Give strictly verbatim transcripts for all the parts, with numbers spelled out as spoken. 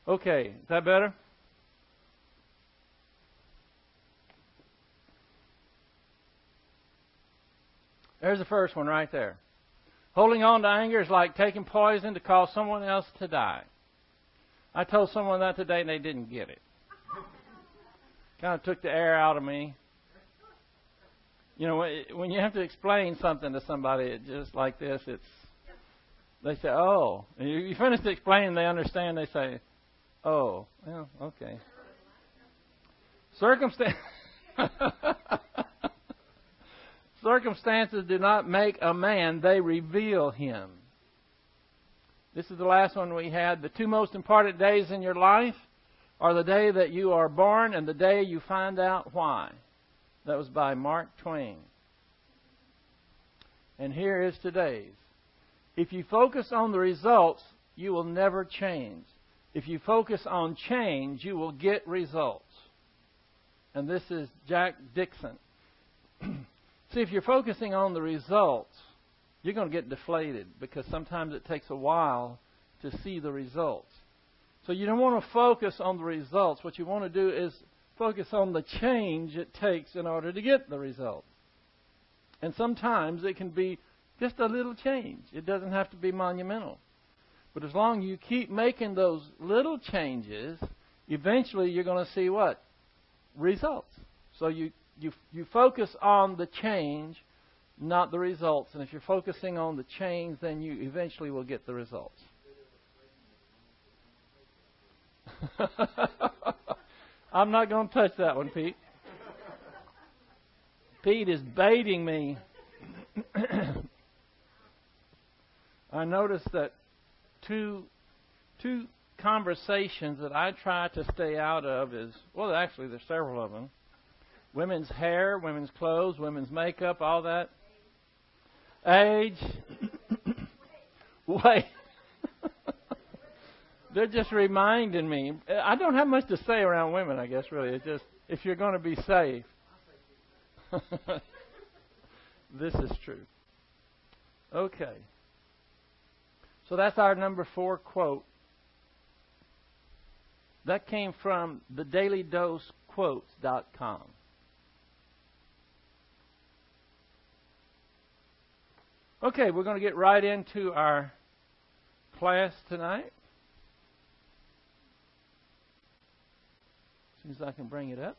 Okay, is that better? There's the first one right there. Holding on to anger is like taking poison to cause someone else to die. I told someone that today and they didn't get it. Kind of took the air out of me. You know, when you have to explain something to somebody, it just like this, it's, they say, oh. And you, you finish explaining, they understand, they say, oh, well, okay. Circumstance. Circumstances do not make a man, they reveal him. This is the last one we had. The two most important days in your life are the day that you are born and the day you find out why. That was by Mark Twain. And here is today's. If you focus on the results, you will never change. If you focus on change, you will get results. And this is Jack Dixon. See, if you're focusing on the results, you're going to get deflated because sometimes it takes a while to see the results. So you don't want to focus on the results. What you want to do is focus on the change it takes in order to get the result. And sometimes it can be just a little change. It doesn't have to be monumental. But as long as you keep making those little changes, eventually you're going to see what? Results. So you, you, you focus on the change, not the results. And if you're focusing on the change, then you eventually will get the results. I'm not going to touch that one, Pete. Pete is baiting me. I noticed that two two conversations that I try to stay out of is, well, actually there's several of them. Women's hair, women's clothes, women's makeup, all that. Age. Weight. They're just reminding me. I don't have much to say around women, I guess, really. It's just, if you're going to be safe. This is true. Okay. So that's our number four quote. That came from the daily dose quotes dot com. Okay, we're going to get right into our class tonight. As soon as I can bring it up.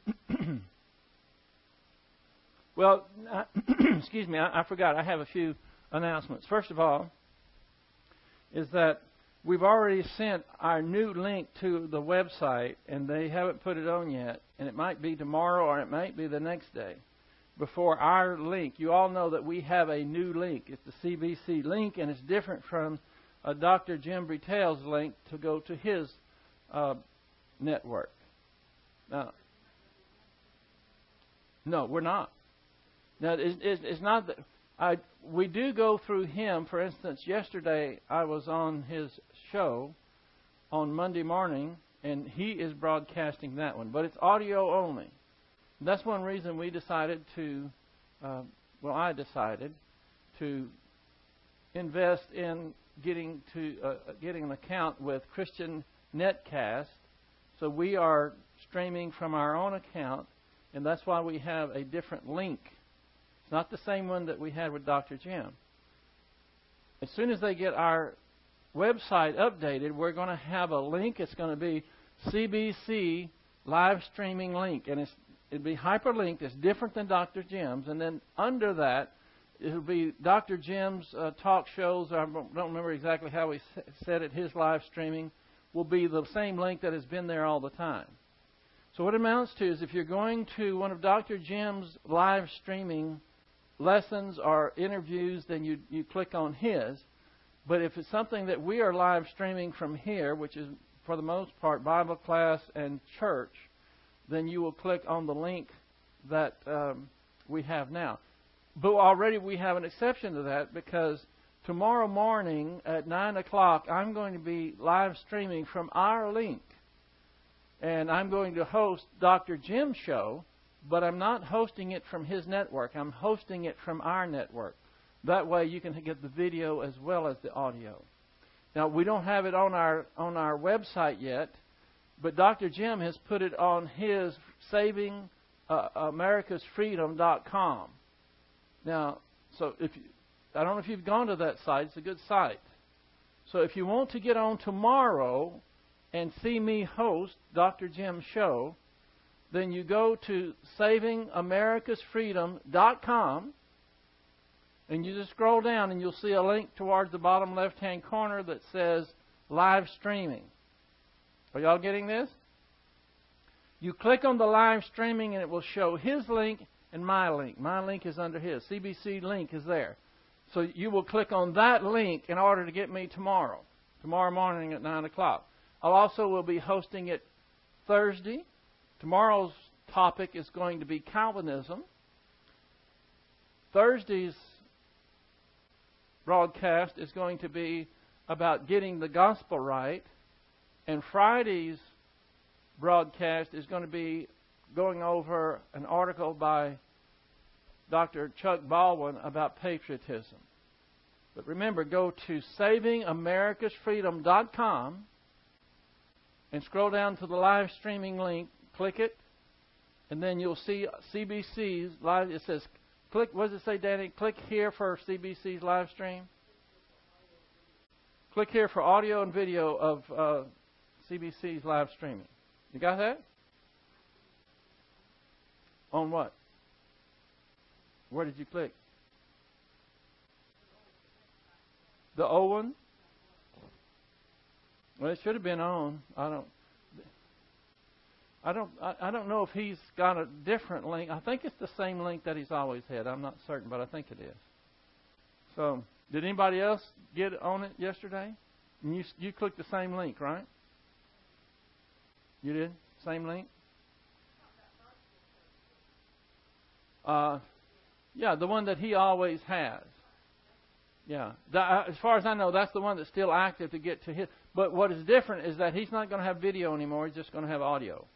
Well, I, excuse me, I, I forgot. I have a few announcements. First of all, is that we've already sent our new link to the website, and they haven't put it on yet. And it might be tomorrow or it might be the next day before our link. You all know that we have a new link. It's the C B C link, and it's different from uh, Doctor Jim Bretel's link to go to his uh, network. Now, no, we're not. Now, it's, it's not that I. We do go through him. For instance, yesterday I was on his show on Monday morning, and he is broadcasting that one, but it's audio only. And that's one reason we decided to. Uh, well, I decided to invest in getting to uh, getting an account with Christian Netcast. So we are streaming from our own account, and that's why we have a different link. It's not the same one that we had with Doctor Jim. As soon as they get our website updated, we're going to have a link. It's going to be C B C live streaming link, and it's, it'll be hyperlinked. It's different than Doctor Jim's, and then under that, it'll be Doctor Jim's uh, talk shows. I don't remember exactly how he said it. His live streaming will be the same link that has been there all the time. So what it amounts to is if you're going to one of Doctor Jim's live streaming lessons or interviews, then you, you click on his. But if it's something that we are live streaming from here, which is for the most part Bible class and church, then you will click on the link that um, we have now. But already we have an exception to that, because tomorrow morning at nine o'clock I'm going to be live streaming from our link. And I'm going to host Doctor Jim's show, but I'm not hosting it from his network. I'm hosting it from our network. That way you can get the video as well as the audio. Now, we don't have it on our on our website yet, but Doctor Jim has put it on his saving americas freedom dot com. Now, so if you, I don't know if you've gone to that site. It's a good site. So if you want to get on tomorrow and see me host Doctor Jim's show, then you go to saving americas freedom dot com, and you just scroll down and you'll see a link towards the bottom left-hand corner that says live streaming. Are y'all getting this? You click on the live streaming and it will show his link and my link. My link is under his. C B C link is there. So you will click on that link in order to get me tomorrow, tomorrow morning at nine o'clock. I also will be hosting it Thursday. Tomorrow's topic is going to be Calvinism. Thursday's broadcast is going to be about getting the gospel right. And Friday's broadcast is going to be going over an article by Doctor Chuck Baldwin about patriotism. But remember, go to saving americas freedom dot com and scroll down to the live streaming link. Click it, and then you'll see C B C's live. It says, click, what does it say, Danny? Click here for C B C's live stream. Click here for audio and video of uh, C B C's live streaming. You got that? On what? Where did you click? The O one? Well, it should have been on. I don't. I don't. I, I don't know if he's got a different link. I think it's the same link that he's always had. I'm not certain, but I think it is. So, did anybody else get on it yesterday? And you you clicked the same link, right? You did? Same link? Uh, yeah, the one that he always has. Yeah. That, as far as I know, that's the one that's still active to get to his. But what is different is that he's not going to have video anymore. He's just going to have audio.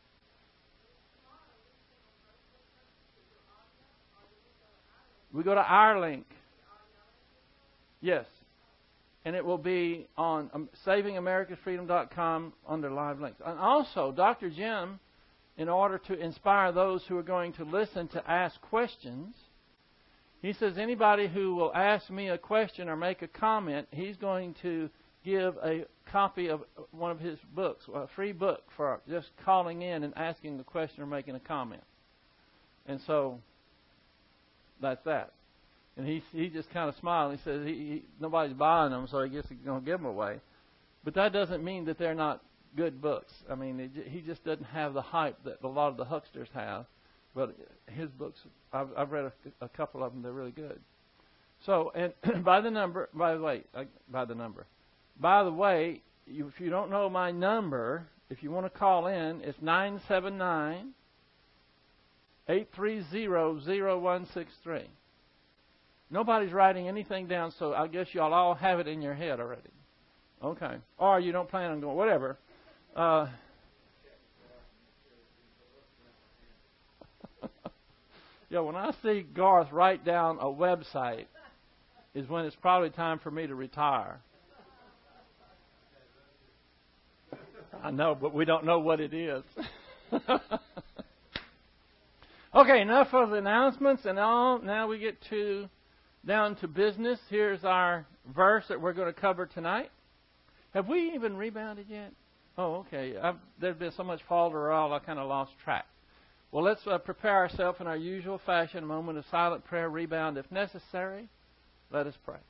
We go to our link. Yes. And it will be on um, saving americas freedom dot com under live links. And also, Doctor Jim, in order to inspire those who are going to listen to ask questions, he says anybody who will ask me a question or make a comment, he's going to give a copy of one of his books, a free book for just calling in and asking the question or making a comment. And so that's that. And he he just kind of smiled. He says he, he, nobody's buying them, so he guess he's going to give them away. But that doesn't mean that they're not good books. I mean, it, he just doesn't have the hype that a lot of the hucksters have. But his books, I've, I've read a, a couple of them. They're really good. So, and by the number, by the way, uh, by the number, by the way, you, if you don't know my number, if you want to call in, it's nine seven nine, eight three zero, zero one six three. Nobody's writing anything down, so I guess y'all all have it in your head already. Okay. Or you don't plan on going, whatever. Uh, yeah, when I see Garth write down a website is when it's probably time for me to retire. I know, but we don't know what it is. Okay, enough of the announcements and all. Now we get to down to business. Here's our verse that we're going to cover tonight. Have we even rebounded yet? Oh, okay. I've, there's been so much falderall, I kind of lost track. Well, let's uh, prepare ourselves in our usual fashion, a moment of silent prayer, rebound if necessary. Let us pray.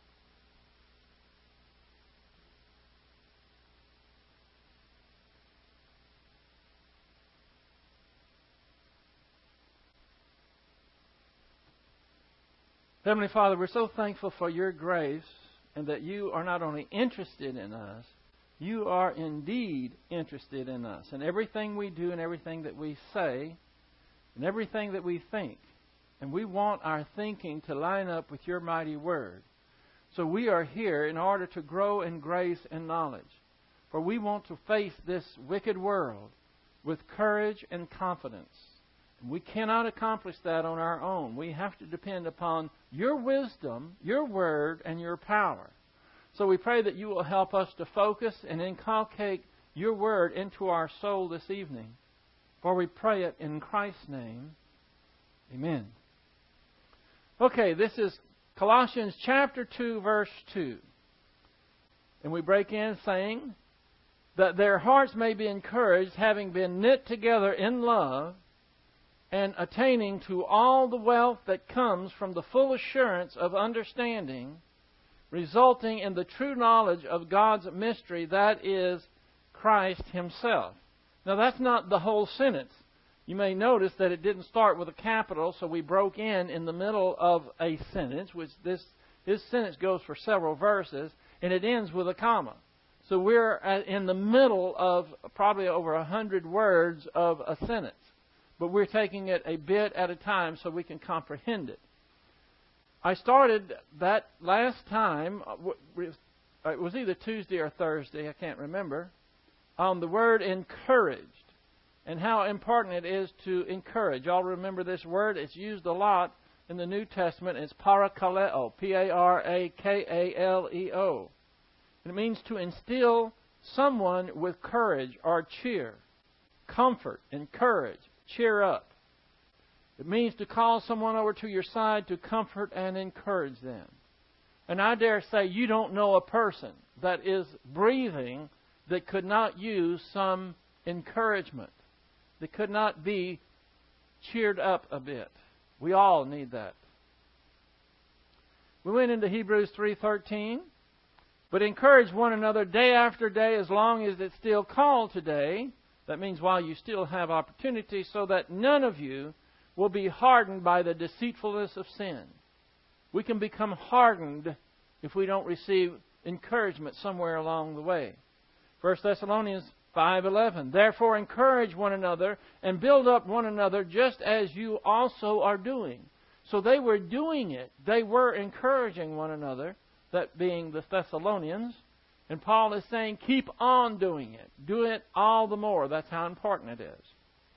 Heavenly Father, we're so thankful for your grace and that you are not only interested in us, you are indeed interested in us. And everything we do and everything that we say and everything that we think. And we want our thinking to line up with your mighty word. So we are here in order to grow in grace and knowledge. For we want to face this wicked world with courage and confidence. We cannot accomplish that on our own. We have to depend upon your wisdom, your word, and your power. So we pray that you will help us to focus and inculcate your word into our soul this evening. For we pray it in Christ's name. Amen. Okay, this is Colossians chapter two, verse two. And we break in saying that their hearts may be encouraged, having been knit together in love, and attaining to all the wealth that comes from the full assurance of understanding, resulting in the true knowledge of God's mystery, that is, Christ Himself. Now, that's not the whole sentence. You may notice that it didn't start with a capital, so we broke in in the middle of a sentence, which this, this sentence goes for several verses, and it ends with a comma. So we're in the middle of probably over a hundred words of a sentence. But we're taking it a bit at a time so we can comprehend it. I started that last time, it was either Tuesday or Thursday, I can't remember, on the word encouraged and how important it is to encourage. Y'all remember this word? It's used a lot in the New Testament. It's parakaleo, P A R A K A L E O. And it means to instill someone with courage or cheer, comfort, encourage, cheer up. It means to call someone over to your side to comfort and encourage them. And I dare say you don't know a person that is breathing that could not use some encouragement, that could not be cheered up a bit. We all need that. We went into Hebrews three thirteen. But encourage one another day after day as long as it's still called today. That means while you still have opportunity, so that none of you will be hardened by the deceitfulness of sin. We can become hardened if we don't receive encouragement somewhere along the way. First Thessalonians five eleven. Therefore encourage one another and build up one another just as you also are doing. So they were doing it. They were encouraging one another, that being the Thessalonians. And Paul is saying, keep on doing it. Do it all the more. That's how important it is.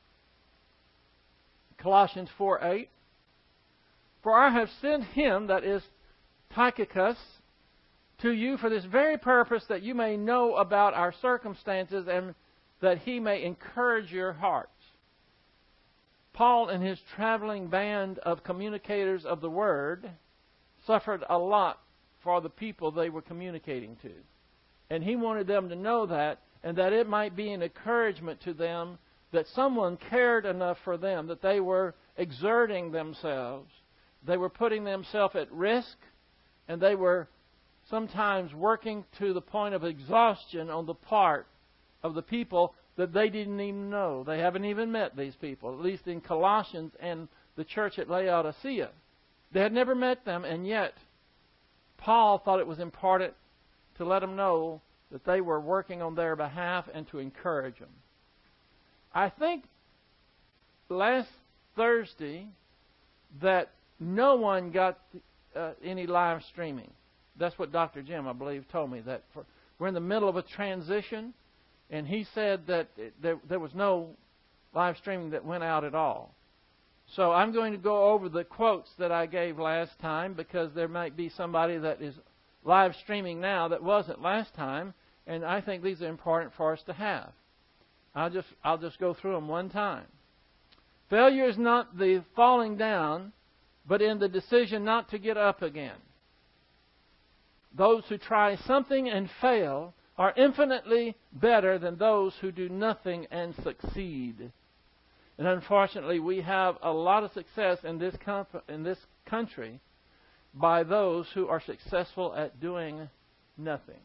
Colossians four eight. For I have sent him, that is Tychicus, to you for this very purpose, that you may know about our circumstances and that he may encourage your hearts. Paul and his traveling band of communicators of the Word suffered a lot for the people they were communicating to. And he wanted them to know that, and that it might be an encouragement to them that someone cared enough for them, that they were exerting themselves. They were putting themselves at risk, and they were sometimes working to the point of exhaustion on the part of the people that they didn't even know. They haven't even met these people, at least in Colossians and the church at Laodicea. They had never met them, and yet Paul thought it was important to let them know that they were working on their behalf and to encourage them. I think last Thursday that no one got uh, any live streaming. That's what Doctor Jim, I believe, told me. That for, we're in the middle of a transition, and he said that it, there, there was no live streaming that went out at all. So I'm going to go over the quotes that I gave last time, because there might be somebody that is live streaming now that wasn't last time, and I think these are important for us to have. I'll just I'll just go through them one time. Failure is not the falling down, but in the decision not to get up again. Those who try something and fail are infinitely better than those who do nothing and succeed. And unfortunately, we have a lot of success in this comp- in this country by those who are successful at doing nothing.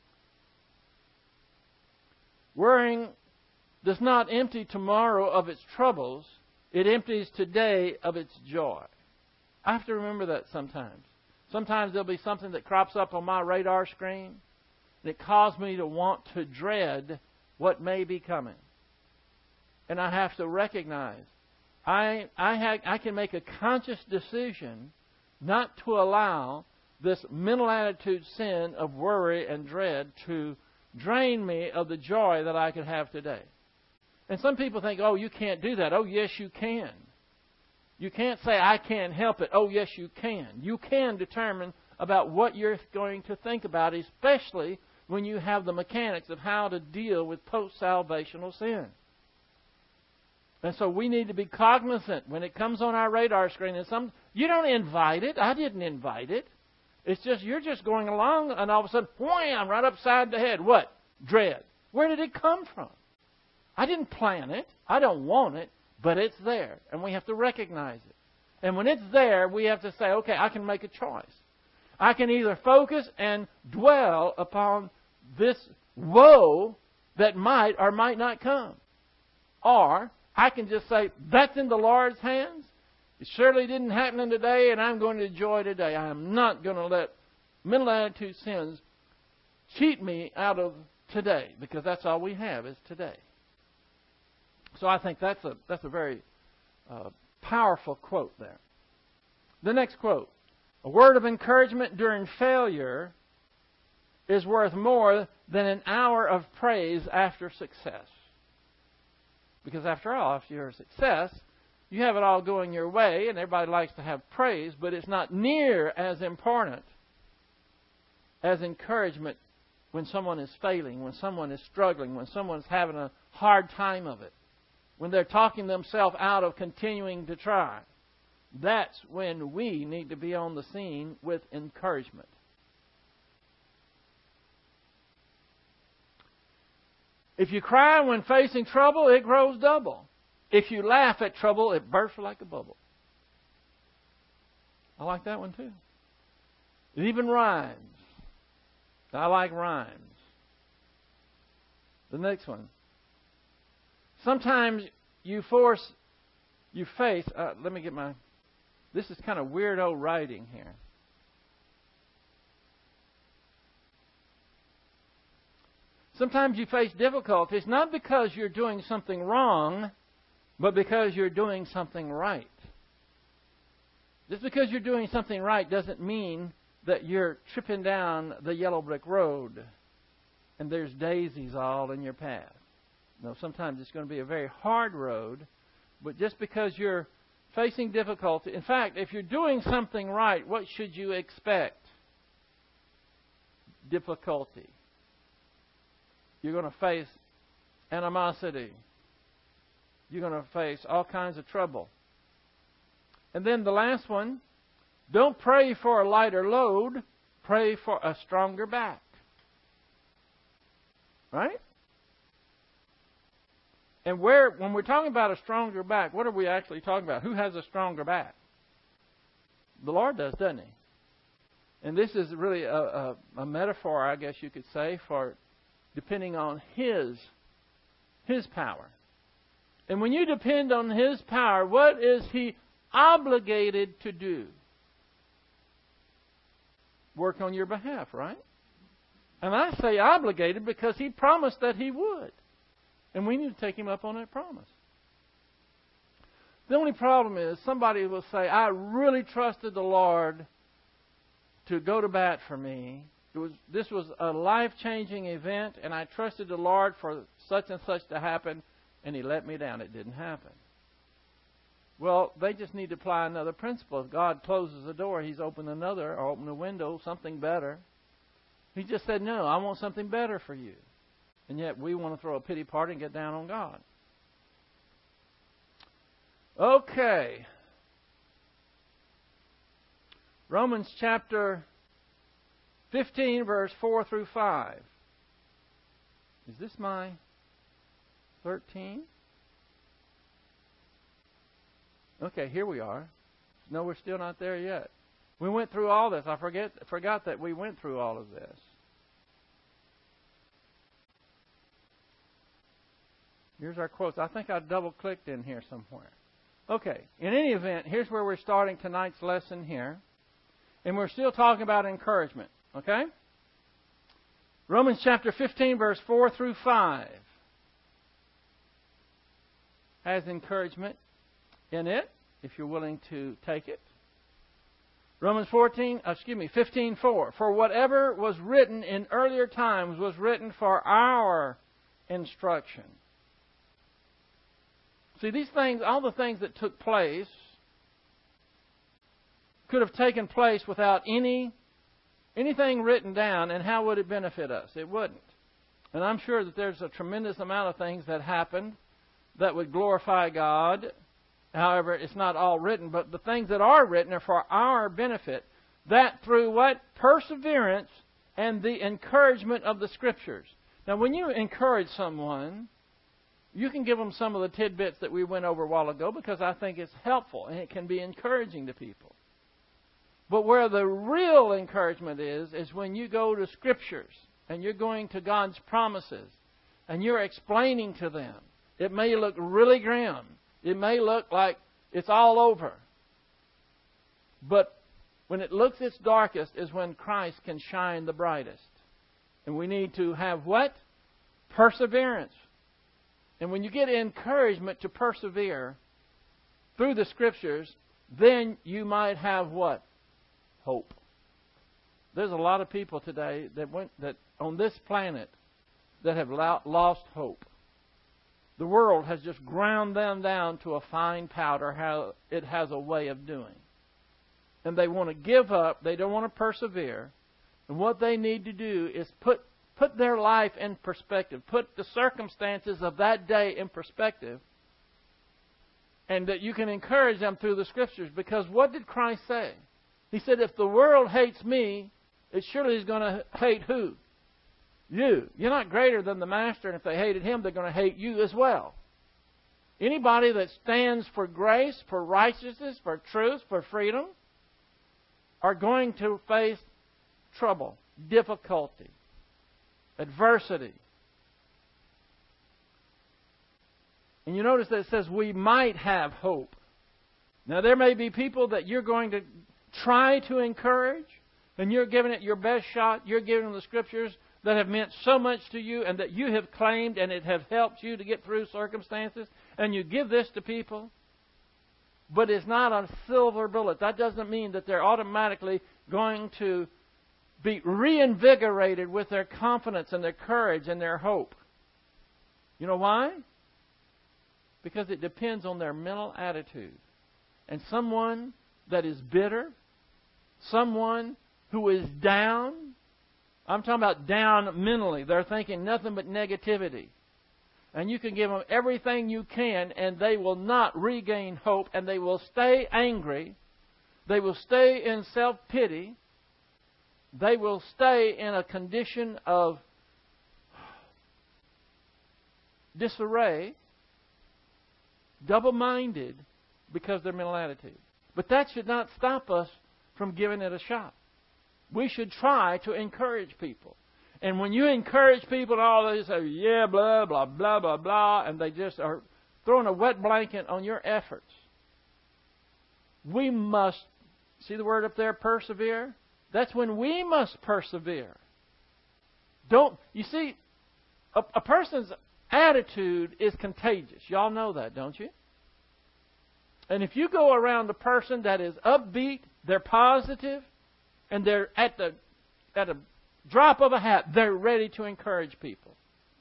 Worrying does not empty tomorrow of its troubles. It empties today of its joy. I have to remember that sometimes. Sometimes there'll be something that crops up on my radar screen that causes me to want to dread what may be coming. And I have to recognize I I, ha- I can make a conscious decision not to allow this mental attitude sin of worry and dread to drain me of the joy that I could have today. And some people think, oh, you can't do that. Oh, yes, you can. You can't say, I can't help it. Oh, yes, you can. You can determine about what you're going to think about, especially when you have the mechanics of how to deal with post-salvational sin. And so we need to be cognizant when it comes on our radar screen. And some, you don't invite it. I didn't invite it. It's just, you're just going along and all of a sudden, wham, right upside the head. What? Dread. Where did it come from? I didn't plan it. I don't want it, but it's there. And we have to recognize it. And when it's there, we have to say, okay, I can make a choice. I can either focus and dwell upon this woe that might or might not come. Or I can just say, that's in the Lord's hands. It surely didn't happen today, and I'm going to enjoy today. I am not going to let mental attitude sins cheat me out of today, because that's all we have is today. So I think that's a that's a very uh, powerful quote there. The next quote: a word of encouragement during failure is worth more than an hour of praise after success. Because after all, if you're a success, you have it all going your way, and everybody likes to have praise, but it's not near as important as encouragement when someone is failing, when someone is struggling, when someone's having a hard time of it, when they're talking themselves out of continuing to try. That's when we need to be on the scene with encouragement. If you cry when facing trouble, it grows double. If you laugh at trouble, it bursts like a bubble. I like that one too. It even rhymes. I like rhymes. The next one. Sometimes you force, you face, uh, let me get my, this is kind of weirdo writing here. Sometimes you face difficulties not because you're doing something wrong, but because you're doing something right. Just because you're doing something right doesn't mean that you're tripping down the yellow brick road and there's daisies all in your path. No, sometimes it's going to be a very hard road, but just because you're facing difficulty, in fact, if you're doing something right, what should you expect? Difficulty. You're going to face animosity. You're going to face all kinds of trouble. And then the last one, don't pray for a lighter load, pray for a stronger back. Right? And where, when we're talking about a stronger back, what are we actually talking about? Who has a stronger back? The Lord does, doesn't He? And this is really a, a, a metaphor, I guess you could say, for depending on His, His power. And when you depend on His power, what is He obligated to do? Work on your behalf, right? And I say obligated because He promised that He would. And we need to take Him up on that promise. The only problem is somebody will say, I really trusted the Lord to go to bat for me. It was, this was a life-changing event, and I trusted the Lord for such and such to happen, and He let me down. It didn't happen. Well, they just need to apply another principle. If God closes a door, He's opened another, or opened a window, something better. He just said, no, I want something better for you. And yet we want to throw a pity party and get down on God. Okay. Romans chapter fifteen, verse four through five. Is this my thirteen? Okay, here we are. No, we're still not there yet. We went through all this. I forget, forgot that we went through all of this. Here's our quotes. I think I double-clicked in here somewhere. Okay, in any event, here's where we're starting tonight's lesson here. And we're still talking about encouragement. Okay? Romans chapter fifteen, verse four through five has encouragement in it, if you're willing to take it. Romans fourteen, excuse me, fifteen four. For whatever was written in earlier times was written for our instruction. See, these things, all the things that took place could have taken place without any anything written down, and how would it benefit us? It wouldn't. And I'm sure that there's a tremendous amount of things that happened that would glorify God. However, it's not all written, but the things that are written are for our benefit. That through what? Perseverance and the encouragement of the Scriptures. Now, when you encourage someone, you can give them some of the tidbits that we went over a while ago because I think it's helpful and it can be encouraging to people. But where the real encouragement is, is when you go to Scriptures and you're going to God's promises and you're explaining to them. It may look really grim. It may look like it's all over. But when it looks its darkest is when Christ can shine the brightest. And we need to have what? Perseverance. And when you get encouragement to persevere through the Scriptures, then you might have what? Hope. There's a lot of people today that went that on this planet that have lost hope. The world has just ground them down to a fine powder, how it has a way of doing. And they want to give up. They don't want to persevere. And what they need to do is put put their life in perspective. Put the circumstances of that day in perspective. And that you can encourage them through the Scriptures. Because what did Christ say? He said, if the world hates me, it surely is going to hate who? You. You're not greater than the Master, and if they hated Him, they're going to hate you as well. Anybody that stands for grace, for righteousness, for truth, for freedom, are going to face trouble, difficulty, adversity. And you notice that it says we might have hope. Now, there may be people that you're going to try to encourage, and you're giving it your best shot. You're giving them the Scriptures that have meant so much to you and that you have claimed and it have helped you to get through circumstances. And you give this to people. But it's not a silver bullet. That doesn't mean that they're automatically going to be reinvigorated with their confidence and their courage and their hope. You know why? Because it depends on their mental attitude. And someone that is bitter, someone who is down, I'm talking about down mentally. They're thinking nothing but negativity. And you can give them everything you can, and they will not regain hope, and they will stay angry. They will stay in self-pity. They will stay in a condition of disarray, double-minded, because of their mental attitude. But that should not stop us from giving it a shot. We should try to encourage people. And when you encourage people and all they say, yeah, blah, blah, blah, blah, blah, and they just are throwing a wet blanket on your efforts. We must, see the word up there, persevere? That's when we must persevere. Don't, you see, a, a person's attitude is contagious. Y'all know that, don't you? And if you go around a person that is upbeat, they're positive, and they're at the at a drop of a hat, they're ready to encourage people.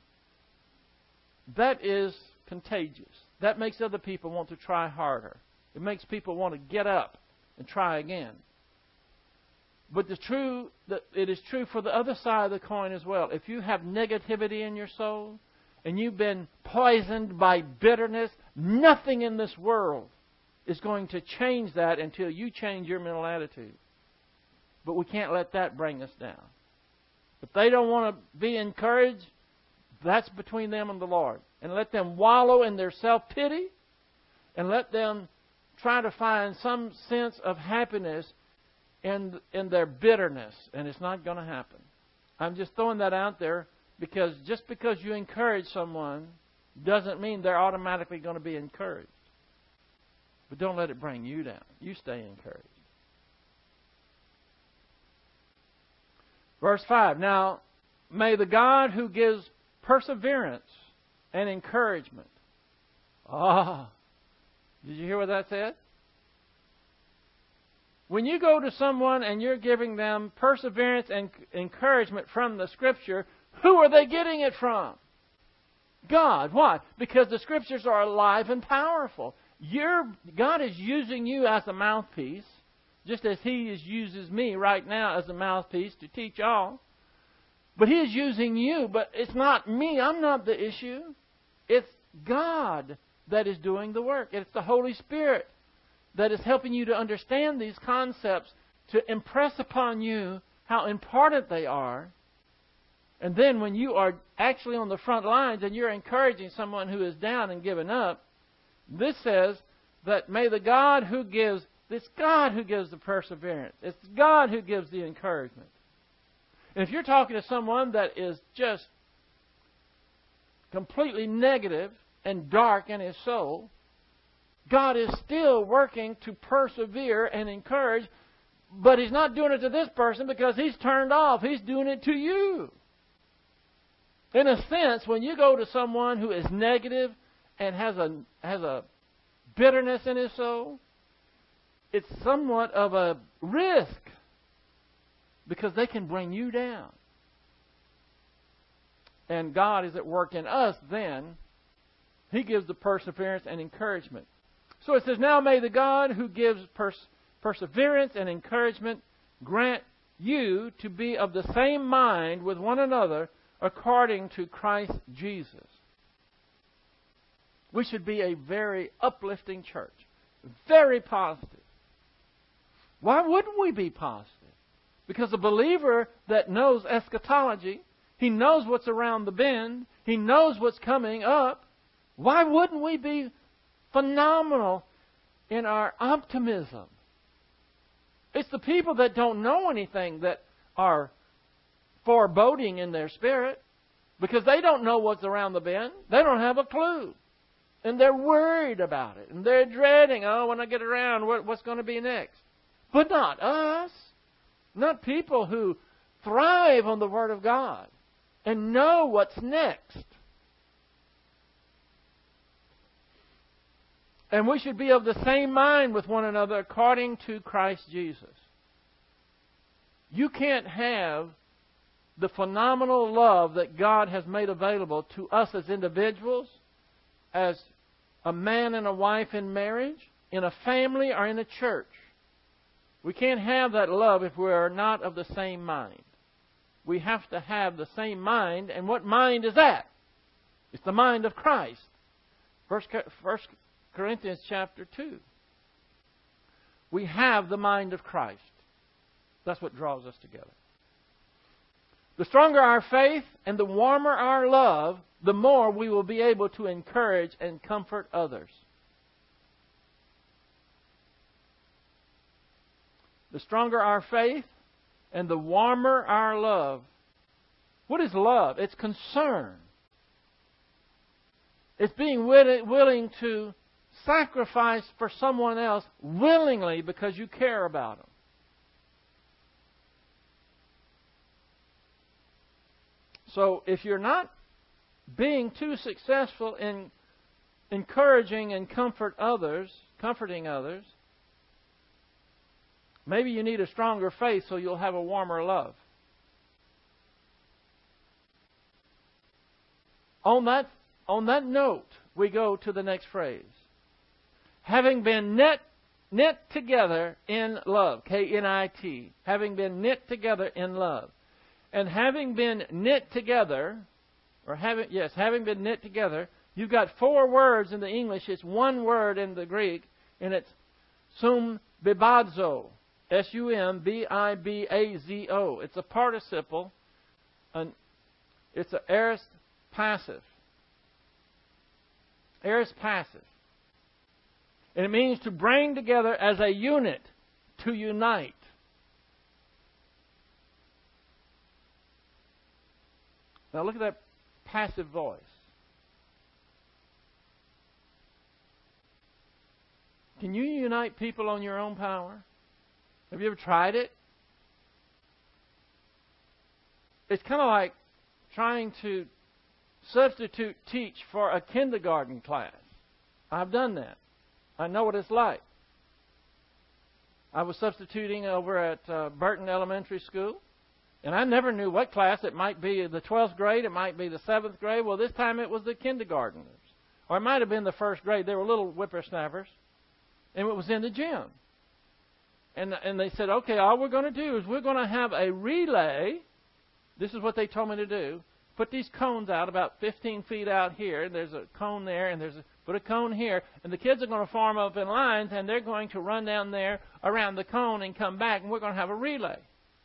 That is contagious. That makes other people want to try harder. It makes people want to get up and try again. But the true, that it is true for the other side of the coin as well. If you have negativity in your soul and you've been poisoned by bitterness, nothing in this world is going to change that until you change your mental attitude. But we can't let that bring us down. If they don't want to be encouraged, that's between them and the Lord. And let them wallow in their self-pity and let them try to find some sense of happiness in, in their bitterness. And it's not going to happen. I'm just throwing that out there because just because you encourage someone doesn't mean they're automatically going to be encouraged. But don't let it bring you down. You stay encouraged. Verse five, now may the God who gives perseverance and encouragement. Ah, did you hear what that said? When you go to someone and you're giving them perseverance and encouragement from the Scripture, who are they getting it from? God. Why? Because the Scriptures are alive and powerful. You're, God is using you as a mouthpiece. just as He is, uses me right now as a mouthpiece to teach all. But He is using you, but it's not me. I'm not the issue. It's God that is doing the work. It's the Holy Spirit that is helping you to understand these concepts, to impress upon you how important they are. And then when you are actually on the front lines and you're encouraging someone who is down and given up, this says that may the God who gives, it's God who gives the perseverance. It's God who gives the encouragement. And if you're talking to someone that is just completely negative and dark in his soul, God is still working to persevere and encourage, but He's not doing it to this person because he's turned off. He's doing it to you. In a sense, when you go to someone who is negative and has a has a bitterness in his soul, it's somewhat of a risk because they can bring you down. And God is at work in us then. He gives the perseverance and encouragement. So it says, now may the God who gives pers- perseverance and encouragement grant you to be of the same mind with one another according to Christ Jesus. We should be a very uplifting church. Very positive. Why wouldn't we be positive? Because a believer that knows eschatology, he knows what's around the bend, he knows what's coming up, why wouldn't we be phenomenal in our optimism? It's the people that don't know anything that are foreboding in their spirit because they don't know what's around the bend. They don't have a clue. And they're worried about it. And they're dreading, oh, when I get around, what, what's going to be next? But not us. Not people who thrive on the Word of God and know what's next. And we should be of the same mind with one another according to Christ Jesus. You can't have the phenomenal love that God has made available to us as individuals, as a man and a wife in marriage, in a family, or in a church. We can't have that love if we are not of the same mind. We have to have the same mind. And what mind is that? It's the mind of Christ. First Corinthians chapter two. We have the mind of Christ. That's what draws us together. The stronger our faith and the warmer our love, the more we will be able to encourage and comfort others. The stronger our faith and the warmer our love. What is love? It's concern. It's being willing to sacrifice for someone else willingly because you care about them. So if you're not being too successful in encouraging and comfort others, comforting others, maybe you need a stronger faith so you'll have a warmer love. On that, on that note, we go to the next phrase. Having been knit, knit together in love. K N I T. Having been knit together in love. And having been knit together, or having, yes, having been knit together, you've got four words in the English. It's one word in the Greek, and it's sumbibazo. S U M B I B A Z O. It's a participle. An, it's an aorist passive. Aorist passive. And it means to bring together as a unit, to unite. Now look at that passive voice. Can you unite people on your own power? Have you ever tried it? It's kind of like trying to substitute teach for a kindergarten class. I've done that. I know what it's like. I was substituting over at uh, Burton Elementary School, and I never knew what class. It might be the twelfth grade, it might be the seventh grade. Well, this time it was the kindergartners. Or it might have been the first grade. They were little whippersnappers, and it was in the gym. And, and they said, okay, all we're going to do is we're going to have a relay. This is what they told me to do. Put these cones out about fifteen feet out here. There's a cone there, and there's a, put a cone here. And the kids are going to form up in lines, and they're going to run down there around the cone and come back, and we're going to have a relay.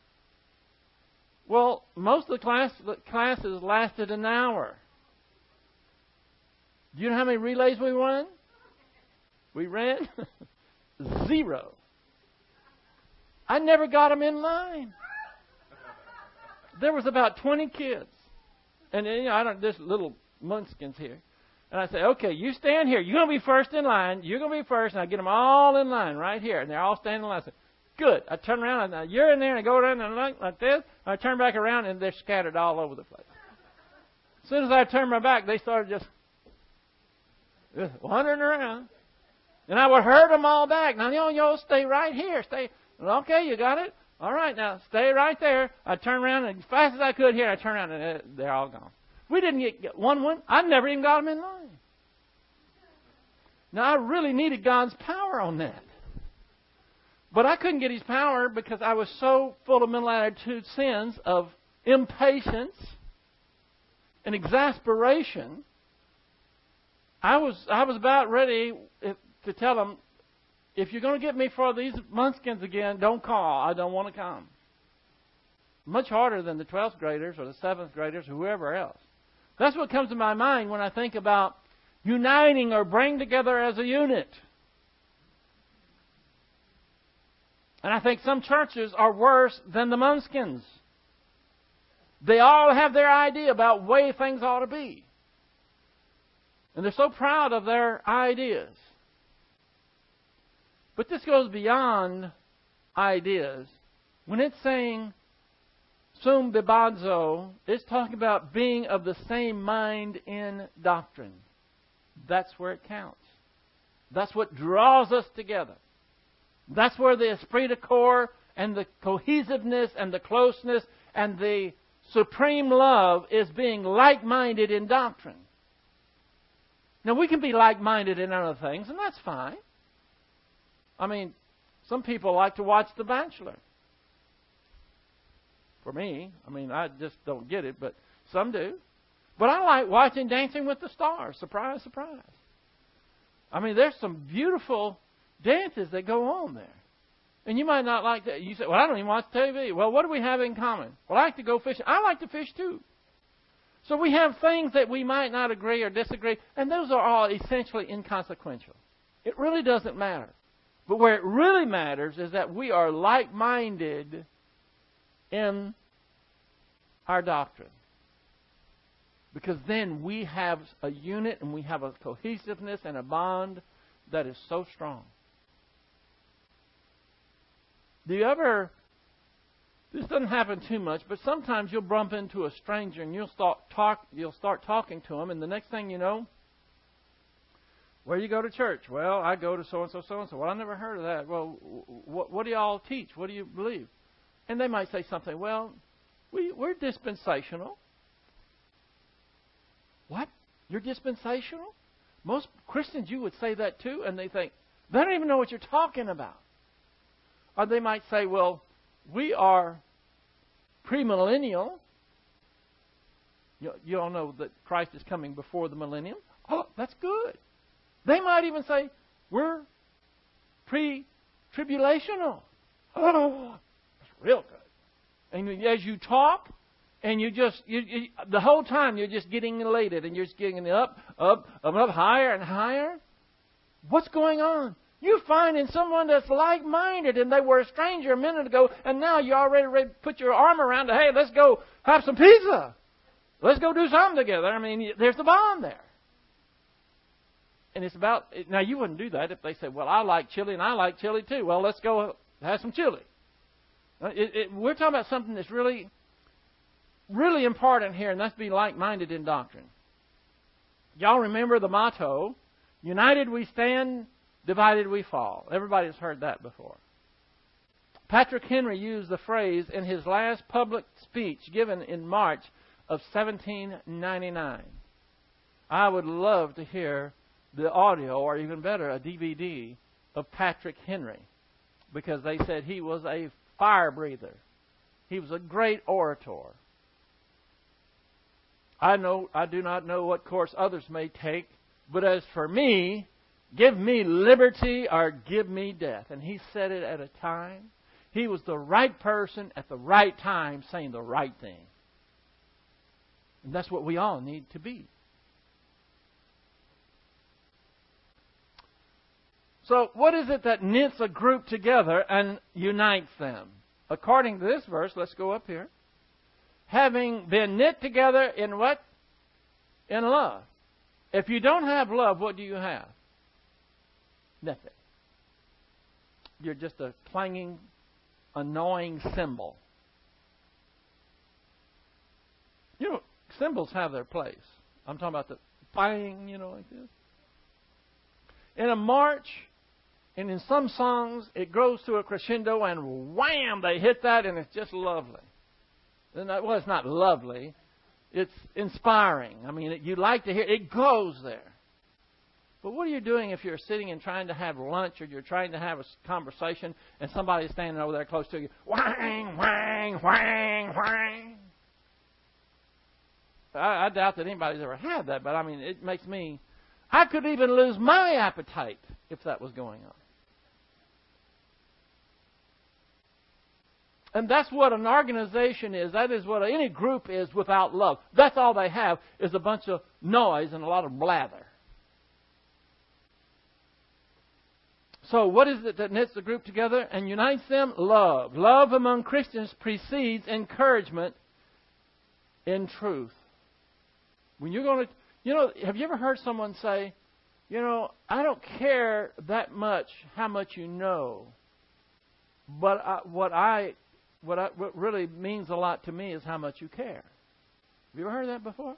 Well, most of the, class, the classes lasted an hour. Do you know how many relays we won? We ran zero. I never got them in line. There was about twenty kids. And, you know, I don't, there's little munchkins here. And I say, okay, you stand here. You're going to be first in line. You're going to be first. And I get them all in line right here. And they're all standing in line. I say, good. I turn around, and you're in there, and I go around and like, like this. I turn back around, and they're scattered all over the place. As soon as I turned my back, they started just, just wandering around. And I would herd them all back. Now, you know, stay right here. Stay. Okay, you got it? All right, now, stay right there. I turn around, and as fast as I could here, I turn around, and they're all gone. We didn't get one one. I never even got them in line. Now, I really needed God's power on that. But I couldn't get His power because I was so full of mental attitude sins of impatience and exasperation. I was I was about ready to tell them, if you're going to get me for these munchkins again, don't call. I don't want to come. Much harder than the twelfth graders or the seventh graders or whoever else. That's what comes to my mind when I think about uniting or bringing together as a unit. And I think some churches are worse than the munchkins. They all have their idea about the way things ought to be. And they're so proud of their ideas. But this goes beyond ideas. When it's saying sum bibazo, it's talking about being of the same mind in doctrine. That's where it counts. That's what draws us together. That's where the esprit de corps and the cohesiveness and the closeness and the supreme love is being like-minded in doctrine. Now, we can be like-minded in other things, and that's fine. I mean, some people like to watch The Bachelor. For me, I mean, I just don't get it, but some do. But I like watching Dancing with the Stars. Surprise, surprise. I mean, there's some beautiful dances that go on there. And you might not like that. You say, well, I don't even watch T V. Well, what do we have in common? Well, I like to go fishing. I like to fish too. So we have things that we might not agree or disagree, and those are all essentially inconsequential. It really doesn't matter. But where it really matters is that we are like-minded in our doctrine. Because then we have a unit and we have a cohesiveness and a bond that is so strong. Do you ever, this doesn't happen too much, but sometimes you'll bump into a stranger and you'll start talk, you'll start talking to them, and the next thing you know, where do you go to church? Well, I go to so-and-so, so-and-so. Well, I never heard of that. Well, what, what do y'all teach? What do you believe? And they might say something, well, we, we're dispensational. What? You're dispensational? Most Christians, you would say that too, and they think, they don't even know what you're talking about. Or they might say, well, we are premillennial. You, you all know that Christ is coming before the millennium. Oh, that's good. They might even say, we're pre-tribulational. Oh, that's real good. And as you talk, and you just, you, you, the whole time you're just getting elated, and you're just getting up, up, up, up, higher and higher. What's going on? You're finding someone that's like-minded, and they were a stranger a minute ago, and now you're already ready to put your arm around it. Hey, let's go have some pizza. Let's go do something together. I mean, there's the bond there. And it's about, now you wouldn't do that if they said, well, I like chili and I like chili too. Well, let's go have some chili. It, it, we're talking about something that's really, really important here, and that's be like-minded in doctrine. Y'all remember the motto, united we stand, divided we fall. Everybody's heard that before. Patrick Henry used the phrase in his last public speech given in March of seventeen ninety-nine. I would love to hear the audio, or even better, a D V D of Patrick Henry. because they said he was a fire breather. He was a great orator. I know I do not know what course others may take, but as for me, give me liberty or give me death. And he said it at a time. He was the right person at the right time saying the right thing. And that's what we all need to be. So what is it that knits a group together and unites them? According to this verse, let's go up here. Having been knit together in what? In love. If you don't have love, what do you have? Nothing. You're just a clanging, annoying cymbal. You know, cymbals have their place. I'm talking about the bang, you know, like this. In a march, and in some songs, it grows to a crescendo, and wham, they hit that, and it's just lovely. Well, it's not lovely. It's inspiring. I mean, you like to hear it. It goes there. But what are you doing if you're sitting and trying to have lunch or you're trying to have a conversation and somebody's standing over there close to you? Whang, whang, whang, whang. I, I doubt that anybody's ever had that, but I mean, it makes me... I could even lose my appetite if that was going on. And that's what an organization is. That is what any group is without love. That's all they have is a bunch of noise and a lot of blather. So what is it that knits the group together and unites them? Love. Love among Christians precedes encouragement in truth. When you're going to, you know, have you ever heard someone say, you know, I don't care that much how much you know, but I, what I What, I, what really means a lot to me is how much you care. Have you ever heard that before?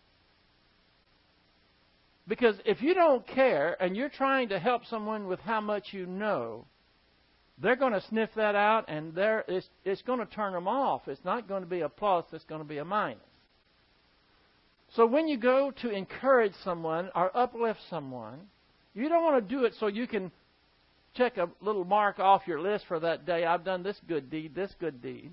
Because if you don't care and you're trying to help someone with how much you know, they're going to sniff that out and they're, it's, it's going to turn them off. It's not going to be a plus, it's going to be a minus. So when you go to encourage someone or uplift someone, you don't want to do it so you can check a little mark off your list for that day. I've done this good deed, this good deed.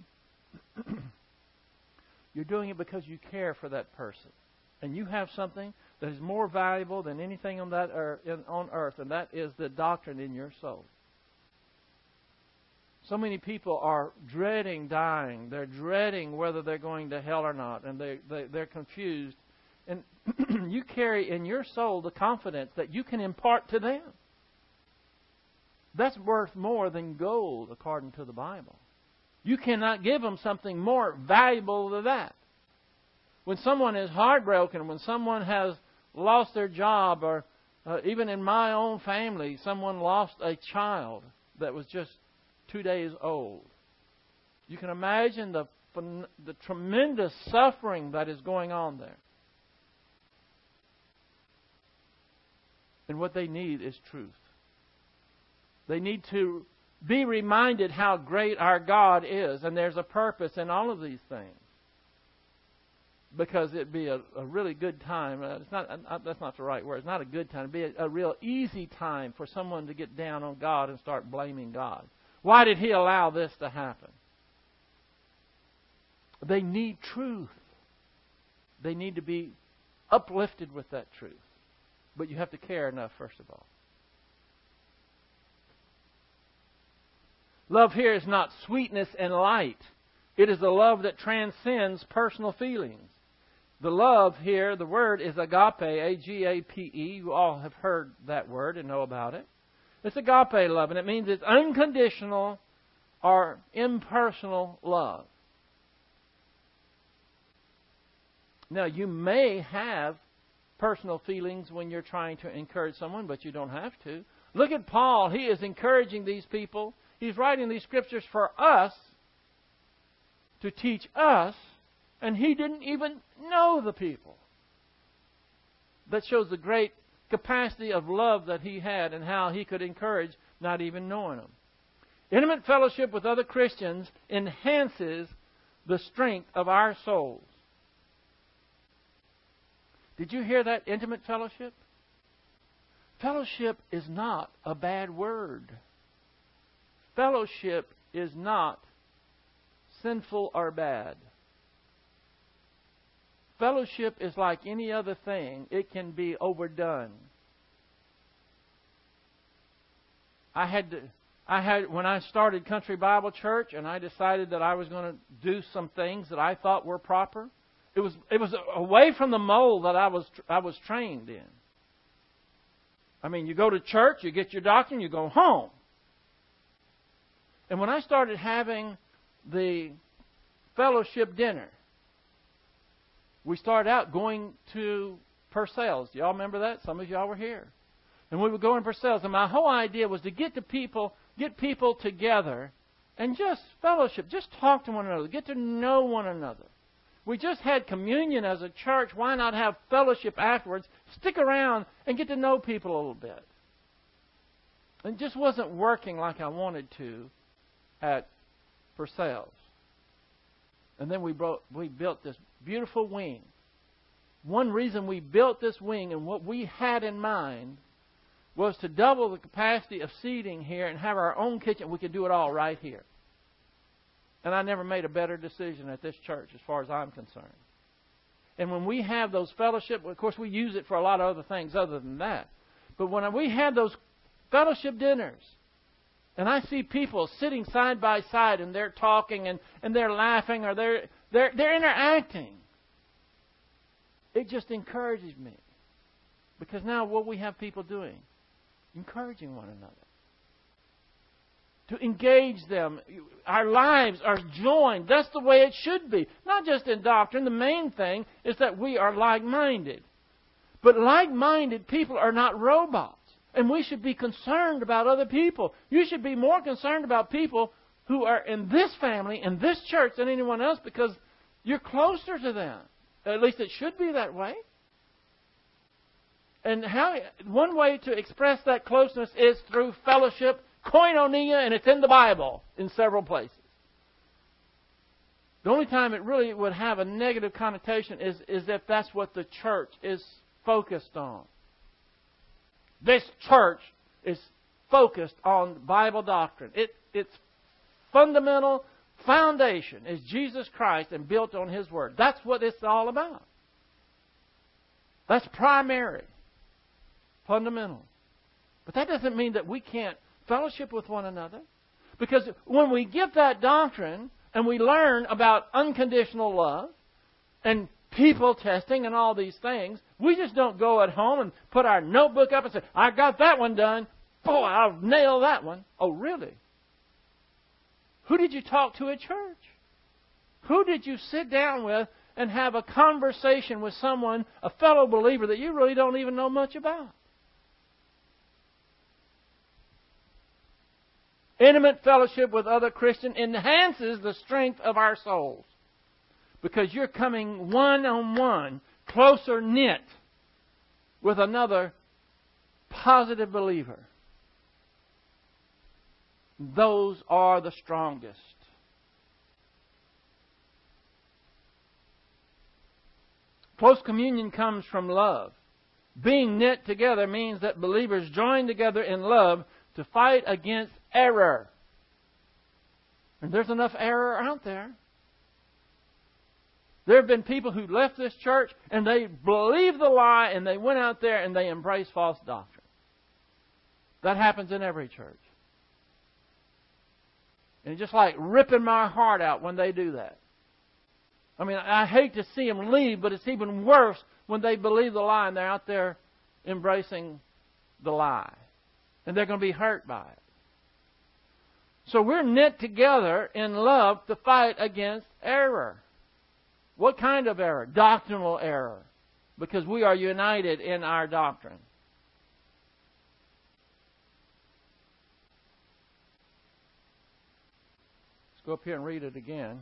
You're doing it because you care for that person. And you have something that is more valuable than anything on that earth, on earth, and that is the doctrine in your soul. So many people are dreading dying. They're dreading whether they're going to hell or not, and they, they, they're confused. And you carry in your soul the confidence that you can impart to them. That's worth more than gold, according to the Bible. You cannot give them something more valuable than that. When someone is heartbroken, when someone has lost their job, or uh, even in my own family, someone lost a child that was just two days old. You can imagine the, the tremendous suffering that is going on there. And what they need is truth. They need to be reminded how great our God is. And there's a purpose in all of these things. Because it'd be a, a really good time. Uh, it's not, uh, that's not the right word. It's not a good time. It'd be a, a real easy time for someone to get down on God and start blaming God. Why did He allow this to happen? They need truth. They need to be uplifted with that truth. But you have to care enough, first of all. Love here is not sweetness and light. It is a love that transcends personal feelings. The love here, the word is agape, A G A P E. You all have heard that word and know about it. It's agape love, and it means it's unconditional or impersonal love. Now, you may have personal feelings when you're trying to encourage someone, but you don't have to. Look at Paul. He is encouraging these people. He's writing these scriptures for us, to teach us, and he didn't even know the people. That shows the great capacity of love that he had and how he could encourage not even knowing them. Intimate fellowship with other Christians enhances the strength of our souls. Did you hear that? Intimate fellowship? Fellowship is not a bad word. fellowship is not sinful or bad. Fellowship is like any other thing. It can be overdone. I had to, I had when I started Country Bible Church and I decided that I was going to do some things that I thought were proper. It was it was away from the mold that I was I was trained in. I mean, you go to church, you get your doctrine, you go home. And when I started having the fellowship dinner, we started out going to Purcell's. Do y'all remember that? Some of y'all were here. And we would go in Purcell's. And my whole idea was to get the people, get people together and just fellowship. Just talk to one another. Get to know one another. We just had communion as a church. Why not have fellowship afterwards? Stick around and get to know people a little bit. It just wasn't working like I wanted to at Purcell's. And then we, brought, we built this beautiful wing. One reason we built this wing and what we had in mind was to double the capacity of seating here and have our own kitchen. We could do it all right here. And I never made a better decision at this church as far as I'm concerned. And when we have those fellowship, of course we use it for a lot of other things other than that. But when we have those fellowship dinners, and I see people sitting side by side and they're talking and, and they're laughing or they're, they're, they're interacting, it just encourages me. Because now what we have people doing? Encouraging one another. To engage them. Our lives are joined. That's the way it should be. Not just in doctrine. The main thing is that we are like-minded. But like-minded people are not robots. And we should be concerned about other people. You should be more concerned about people who are in this family, in this church, than anyone else because you're closer to them. At least it should be that way. And how one way to express that closeness is through fellowship, koinonia, and it's in the Bible in several places. The only time it really would have a negative connotation is, is if that's what the church is focused on. This church is focused on Bible doctrine. It, its fundamental foundation is Jesus Christ and built on His Word. That's what it's all about. That's primary, fundamental. But that doesn't mean that we can't fellowship with one another. Because when we get that doctrine and we learn about unconditional love and people testing and all these things, we just don't go at home and put our notebook up and say, I got that one done. Boy, I'll nail that one. Oh, really? Who did you talk to at church? Who did you sit down with and have a conversation with someone, a fellow believer that you really don't even know much about? Intimate fellowship with other Christians enhances the strength of our souls. Because you're coming one-on-one, closer knit with another positive believer. Those are the strongest. Close communion comes from love. Being knit together means that believers join together in love to fight against error. And there's enough error out there. There have been people who left this church and they believed the lie and they went out there and they embraced false doctrine. That happens in every church. And it's just like ripping my heart out when they do that. I mean, I hate to see them leave, but it's even worse when they believe the lie and they're out there embracing the lie. And they're going to be hurt by it. So we're knit together in love to fight against error. What kind of error? Doctrinal error. Because we are united in our doctrine. Let's go up here and read it again.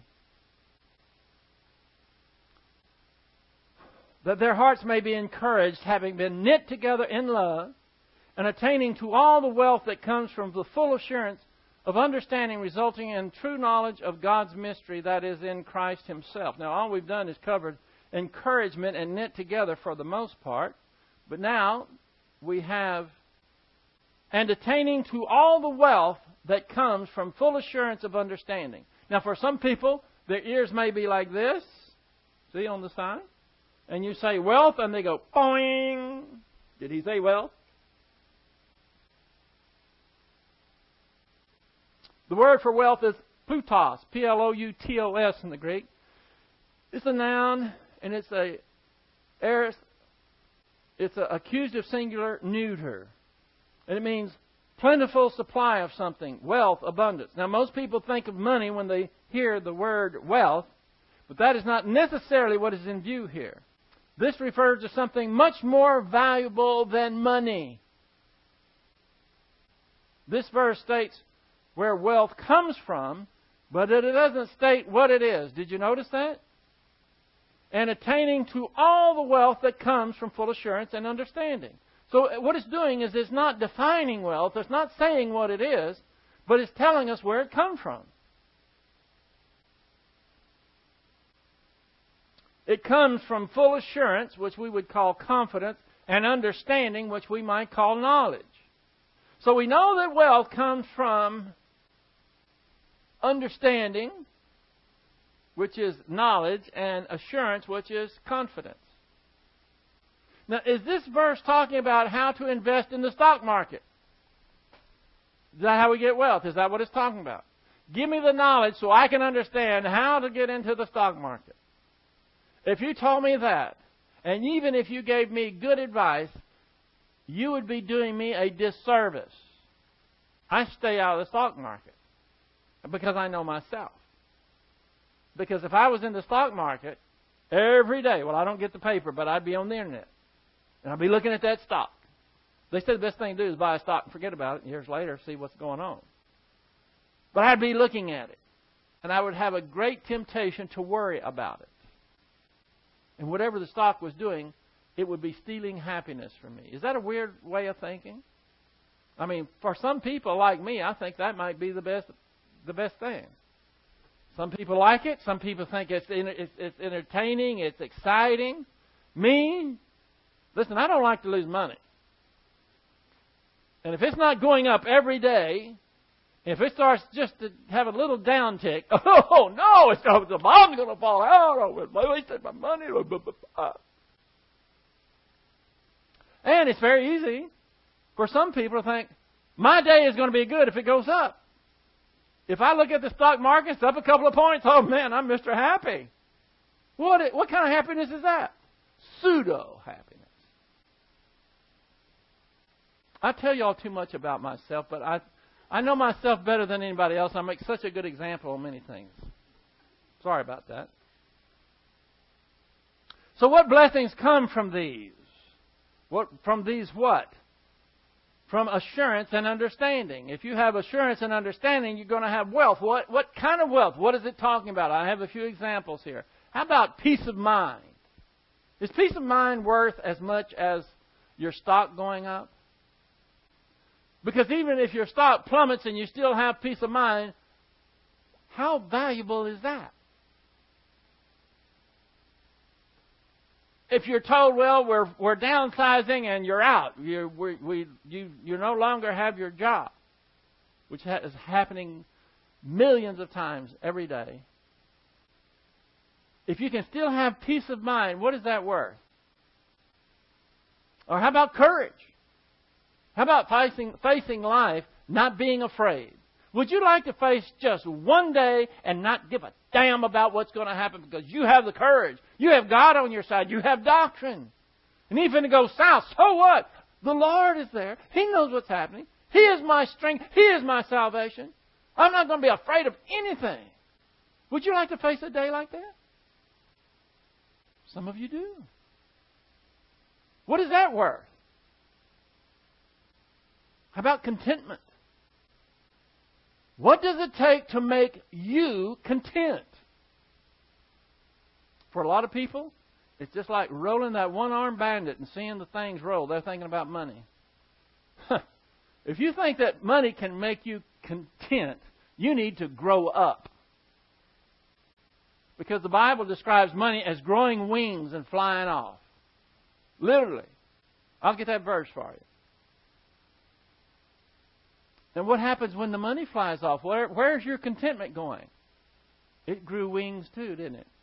That their hearts may be encouraged, having been knit together in love, and attaining to all the wealth that comes from the full assurance of understanding resulting in true knowledge of God's mystery that is in Christ Himself. Now, all we've done is covered encouragement and knit together for the most part. But now we have, and attaining to all the wealth that comes from full assurance of understanding. Now, for some people, their ears may be like this. See on the sign? And you say wealth, and they go, boing. Did he say wealth? The word for wealth is plutos, P L O U T O S in the Greek. It's a noun, and it's a aorist, it's an accusative singular neuter. And it means plentiful supply of something, wealth, abundance. Now, most people think of money when they hear the word wealth, but that is not necessarily what is in view here. This refers to something much more valuable than money. This verse states where wealth comes from, but it doesn't state what it is. Did you notice that? And attaining to all the wealth that comes from full assurance and understanding. So what it's doing is it's not defining wealth. It's not saying what it is, but it's telling us where it comes from. It comes from full assurance, which we would call confidence, and understanding, which we might call knowledge. So we know that wealth comes from understanding, which is knowledge, and assurance, which is confidence. Now, is this verse talking about how to invest in the stock market? Is that how we get wealth? Is that what it's talking about? Give me the knowledge so I can understand how to get into the stock market. If you told me that, and even if you gave me good advice, you would be doing me a disservice. I stay out of the stock market because I know myself. Because if I was in the stock market every day, well, I don't get the paper, but I'd be on the internet. And I'd be looking at that stock. They said the best thing to do is buy a stock and forget about it, and years later see what's going on. But I'd be looking at it. And I would have a great temptation to worry about it. And whatever the stock was doing, it would be stealing happiness from me. Is that a weird way of thinking? I mean, for some people like me, I think that might be the best, the best thing. Some people like it. Some people think it's, it's, it's entertaining. It's exciting. Me, listen, I don't like to lose money. And if it's not going up every day, if it starts just to have a little downtick, oh, no, it's, the bomb's going to fall out. Oh, I wasted my money. And it's very easy for some people to think, my day is going to be good if it goes up. If I look at the stock market, it's up a couple of points. Oh, man, I'm Mister Happy. What, what kind of happiness is that? Pseudo-happiness. I tell you all too much about myself, but I, I know myself better than anybody else. I make such a good example of many things. Sorry about that. So what blessings come from these? What from these what? From assurance and understanding. If you have assurance and understanding, you're going to have wealth. What, what kind of wealth? What is it talking about? I have a few examples here. How about peace of mind? Is peace of mind worth as much as your stock going up? Because even if your stock plummets and you still have peace of mind, how valuable is that? If you're told, well, we're we're downsizing and you're out, you we, we you you no longer have your job, which ha- is happening millions of times every day. If you can still have peace of mind, what is that worth? Or how about courage? How about facing facing life, not being afraid? Would you like to face just one day and not give a damn about what's going to happen because you have the courage? You have God on your side. You have doctrine. And even if it goes south, so what? The Lord is there. He knows what's happening. He is my strength. He is my salvation. I'm not going to be afraid of anything. Would you like to face a day like that? Some of you do. What is that worth? How about contentment? What does it take to make you content? For a lot of people, it's just like rolling that one-armed bandit and seeing the things roll. They're thinking about money. If you think that money can make you content, you need to grow up. Because the Bible describes money as growing wings and flying off. Literally. I'll get that verse for you. And what happens when the money flies off? Where, where's your contentment going? It grew wings too, didn't it?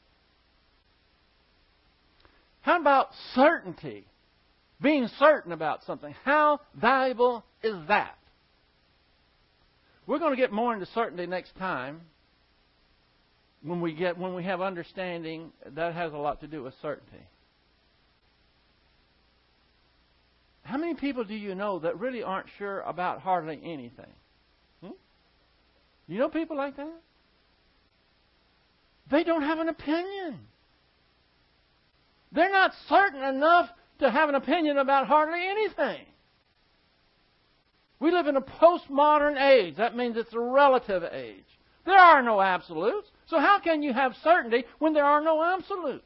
How about certainty? Being certain about something. How valuable is that? We're going to get more into certainty next time. When we get when we have understanding, that has a lot to do with certainty. How many people do you know that really aren't sure about hardly anything? Hmm? You know people like that? They don't have an opinion. They're not certain enough to have an opinion about hardly anything. We live in a postmodern age. That means it's a relative age. There are no absolutes. So how can you have certainty when there are no absolutes?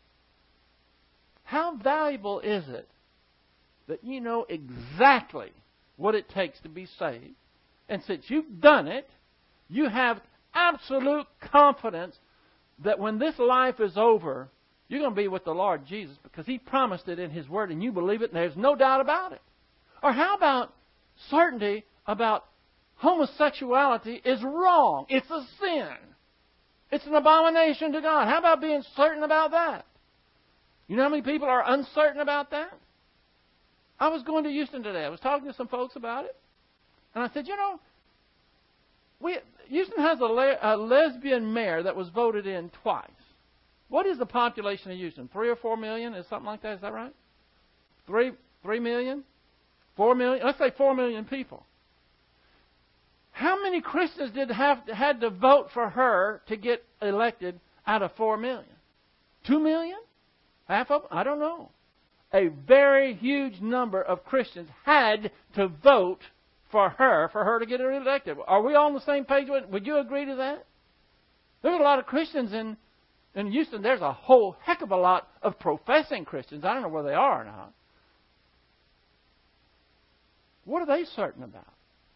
How valuable is it that you know exactly what it takes to be saved? And since you've done it, you have absolute confidence that when this life is over, you're going to be with the Lord Jesus because He promised it in His Word and you believe it and there's no doubt about it. Or how about certainty about homosexuality is wrong? It's a sin. It's an abomination to God. How about being certain about that? You know how many people are uncertain about that? I was going to Houston today. I was talking to some folks about it. And I said, you know, we Houston has a, le- a lesbian mayor that was voted in twice. What is the population of Houston? Three or four million? Is something like that? Is that right? Three, three million? Four million? Let's say four million people. How many Christians did have had to vote for her to get elected out of four million? Two million? Half of them? I don't know. A very huge number of Christians had to vote for her, for her to get elected. Are we all on the same page? Would you agree to that? There's a lot of Christians in, in Houston. There's a whole heck of a lot of professing Christians. I don't know where they are or not. What are they certain about?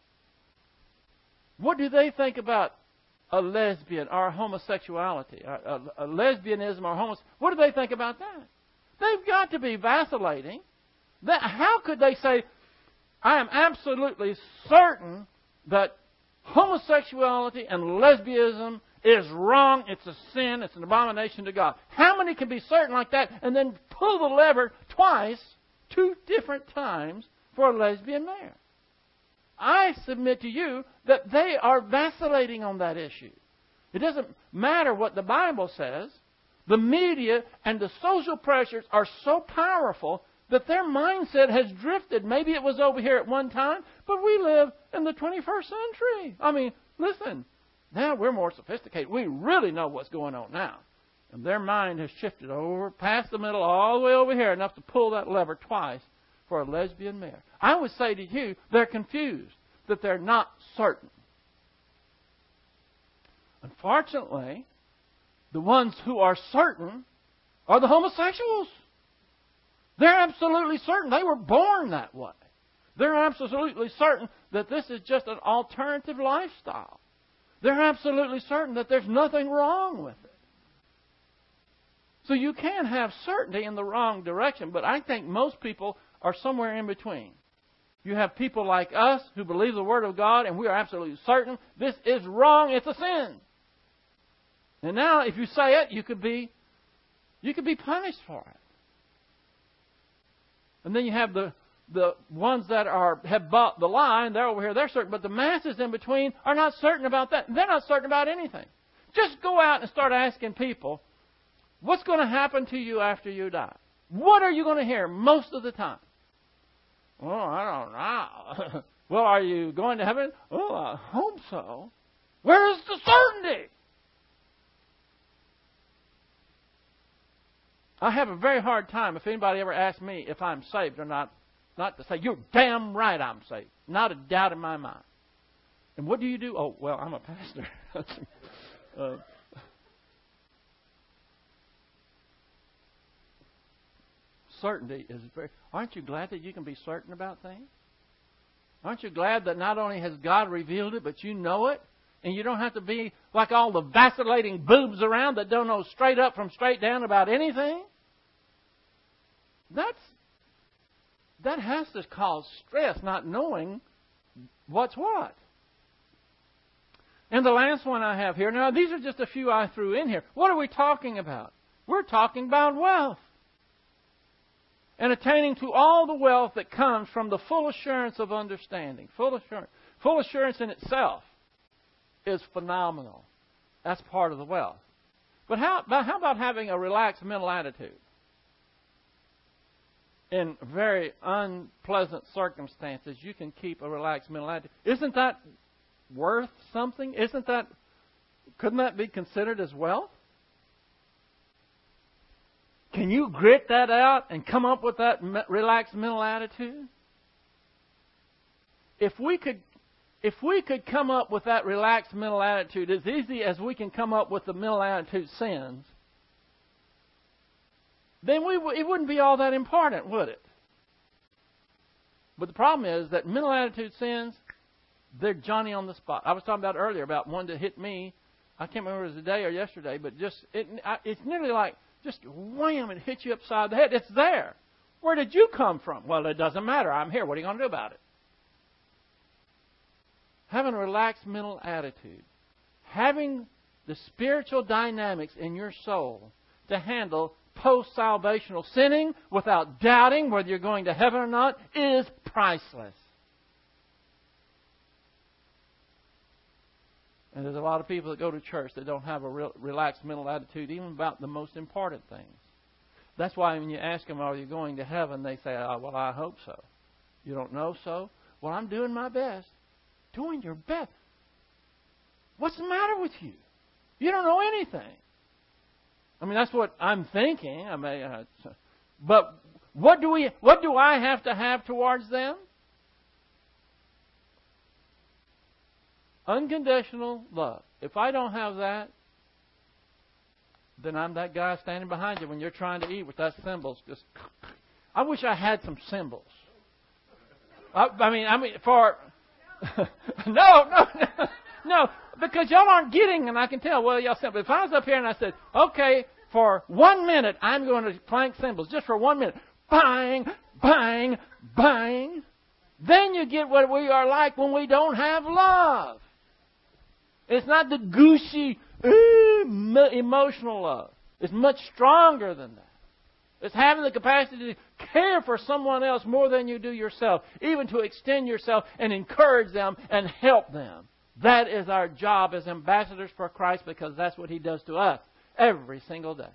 What do they think about a lesbian or homosexuality, or a, a lesbianism or homosexuality? What do they think about that? They've got to be vacillating. That, how could they say, I am absolutely certain that homosexuality and lesbianism is wrong, it's a sin, it's an abomination to God? How many can be certain like that and then pull the lever twice, two different times, for a lesbian mayor? I submit to you that they are vacillating on that issue. It doesn't matter what the Bible says. The media and the social pressures are so powerful that their mindset has drifted. Maybe it was over here at one time, but we live in the twenty-first century. I mean, listen, now we're more sophisticated. We really know what's going on now. And their mind has shifted over past the middle all the way over here enough to pull that lever twice for a lesbian mayor. I would say to you, they're confused, that they're not certain. Unfortunately, the ones who are certain are the homosexuals. They're absolutely certain. They were born that way. They're absolutely certain that this is just an alternative lifestyle. They're absolutely certain that there's nothing wrong with it. So you can have certainty in the wrong direction, but I think most people are somewhere in between. You have people like us who believe the Word of God, and we are absolutely certain this is wrong, it's a sin. And now, if you say it, you could be, you could be punished for it. And then you have the the ones that are have bought the lie, and they're over here, they're certain. But the masses in between are not certain about that. They're not certain about anything. Just go out and start asking people, what's going to happen to you after you die? What are you going to hear most of the time? Well, I don't know. Well, are you going to heaven? Oh, I hope so. Where is the certainty? I have a very hard time if anybody ever asks me if I'm saved or not, not to say, you're damn right I'm saved. Not a doubt in my mind. And what do you do? Oh, well, I'm a pastor. uh, certainty is very... Aren't you glad that you can be certain about things? Aren't you glad that not only has God revealed it, but you know it? And you don't have to be like all the vacillating boobs around that don't know straight up from straight down about anything? That's, that has to cause stress, not knowing what's what? And the last one I have here, now these are just a few I threw in here. What are we talking about? We're talking about wealth. And attaining to all the wealth that comes from the full assurance of understanding. Full assurance. Full assurance in itself is phenomenal. That's part of the wealth. But how, but how about having a relaxed mental attitude? In very unpleasant circumstances, you can keep a relaxed mental attitude. Isn't that worth something? Isn't that, couldn't that be considered as wealth? Can you grit that out and come up with that relaxed mental attitude? If we could, if we could come up with that relaxed mental attitude as easy as we can come up with the mental attitude sins, then we it wouldn't be all that important, would it? But the problem is that mental attitude sins, they're Johnny on the spot. I was talking about earlier about one that hit me. I can't remember if it was today or yesterday, but just it, it's nearly like just wham, it hits you upside the head. It's there. Where did you come from? Well, it doesn't matter. I'm here. What are you going to do about it? Having a relaxed mental attitude. Having the spiritual dynamics in your soul to handle post-salvational sinning without doubting whether you're going to heaven or not is priceless. And there's a lot of people that go to church that don't have a real, relaxed mental attitude even about the most important things. That's why when you ask them, are you going to heaven, they say, oh, well, I hope so. You don't know so? Well, I'm doing my best. Doing your best? What's the matter with you? You don't know anything. I mean, that's what I'm thinking. I mean, uh, but what do we? What do I have to have towards them? Unconditional love. If I don't have that, then I'm that guy standing behind you when you're trying to eat with that cymbals. Just, I wish I had some cymbals. I, I mean, I mean, for no, no, no, no, because y'all aren't getting, and I can tell. Well, y'all said, but if I was up here and I said, okay, for one minute, I'm going to clank cymbals, just for one minute, bang, bang, bang. Then you get what we are like when we don't have love. It's not the gushy, uh, emotional love. It's much stronger than that. It's having the capacity to care for someone else more than you do yourself, even to extend yourself and encourage them and help them. That is our job as ambassadors for Christ, because that's what He does to us every single day.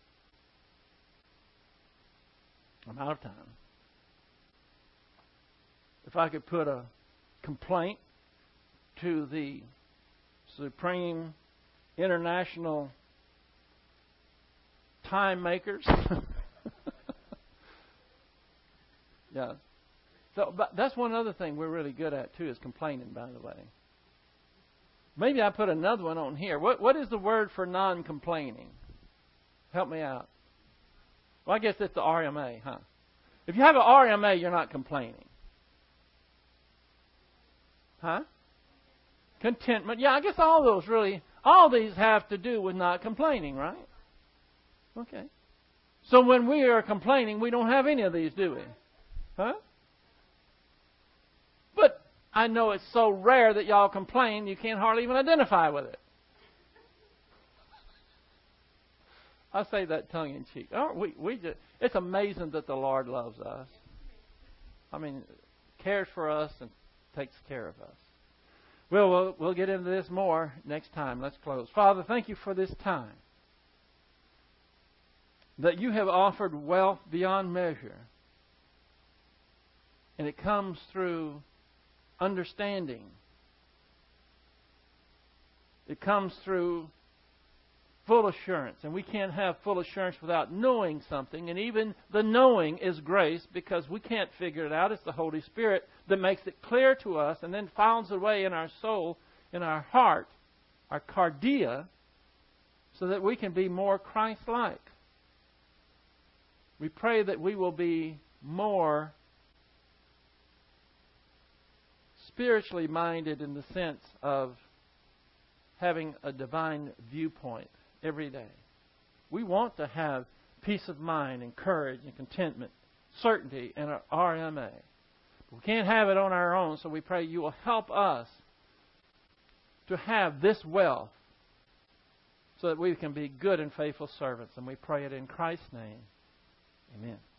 I'm out of time. If I could put a complaint to the Supreme International Time Makers. Yeah. So, but that's one other thing we're really good at too, is complaining, by the way. Maybe I put another one on here. What what is the word for non-complaining? Help me out. Well, I guess it's the R M A, huh? If you have an R M A, you're not complaining. Huh? Contentment. Yeah, I guess all those really, all these have to do with not complaining, right? Okay. So when we are complaining, we don't have any of these, do we? Huh? But I know it's so rare that y'all complain, you can't hardly even identify with it. I say that tongue in cheek. Aren't we, we just, it's amazing that the Lord loves us. I mean, cares for us and takes care of us. Well, we'll we'll get into this more next time. Let's close. Father, thank you for this time that you have offered wealth beyond measure. And it comes through understanding. It comes through full assurance. And we can't have full assurance without knowing something. And even the knowing is grace, because we can't figure it out. It's the Holy Spirit that makes it clear to us and then finds a way in our soul, in our heart, our cardia, so that we can be more Christ-like. We pray that we will be more spiritually minded in the sense of having a divine viewpoint every day. We want to have peace of mind and courage and contentment, certainty in our R M A. We can't have it on our own, so we pray you will help us to have this wealth so that we can be good and faithful servants. And we pray it in Christ's name. Amen.